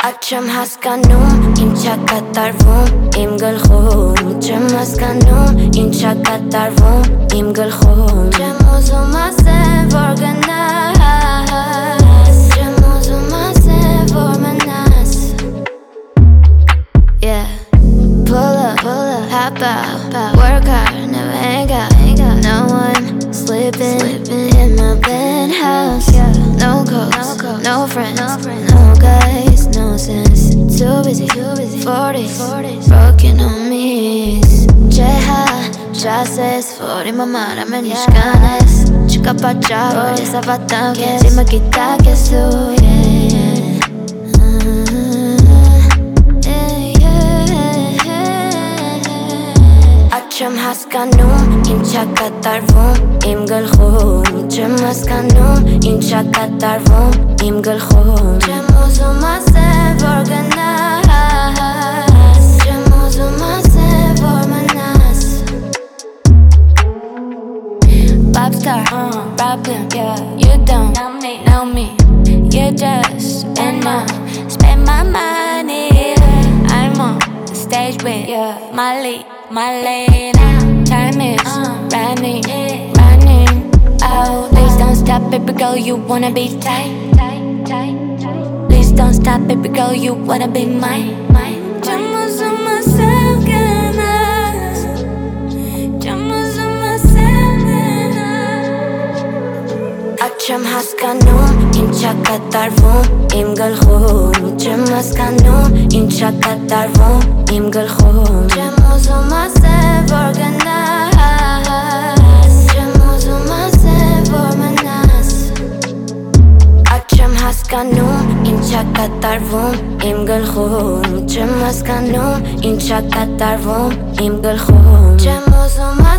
Չեմ հասկանում, ինչա կատարվում իմ գլխում Չեմ հասկանում, ինչա կատարվում իմ գլխում Չեմ ուզում ասել, որ գնաս Չեմ ուզում ասել, որ մնաս Yeah Pull up, hop out Work hard, never hang out No one sleeping in my penthouse No calls, no friends, no guys, no sense Too busy, 40s, broken on me Ջեհա, ճասես, որ իմ համար ամեն ինչ կանես Չկա պատճառ, որ ես ավատամ քեզ Իմը գիտակ ես դու Չեմ հասկանում, ինչա կատարվում իմ գլխում Չեմ հասկանում, ինչա կատարվում իմ գլխում Չեմ ուզում ասել, որ գնաս Չեմ ուզում ասել, որ մնաս Popstar, problem, yeah You don't know me You just spend my money I'm on the stage with my lady now Time is running out Please don't stop, baby girl, you wanna be tight Please don't stop, baby girl, you wanna be mine Չեմ ուզում ասել գնաս Չեմ ուզում ասել գնաս Չեմ հասկանում, ինչա կատարվում իմ գլխում Չեմ հասկանում, ինչա կատարվում իմ գլխում Չեմ ուզում ասել, որ գնաս Չեմ ուզում ասել, որ մնաս Չեմ հասկանում, ինչա կատարվում իմ գլխում Չեմ հասկանում, ինչա կատարվում իմ գլխում Չեմ ուզում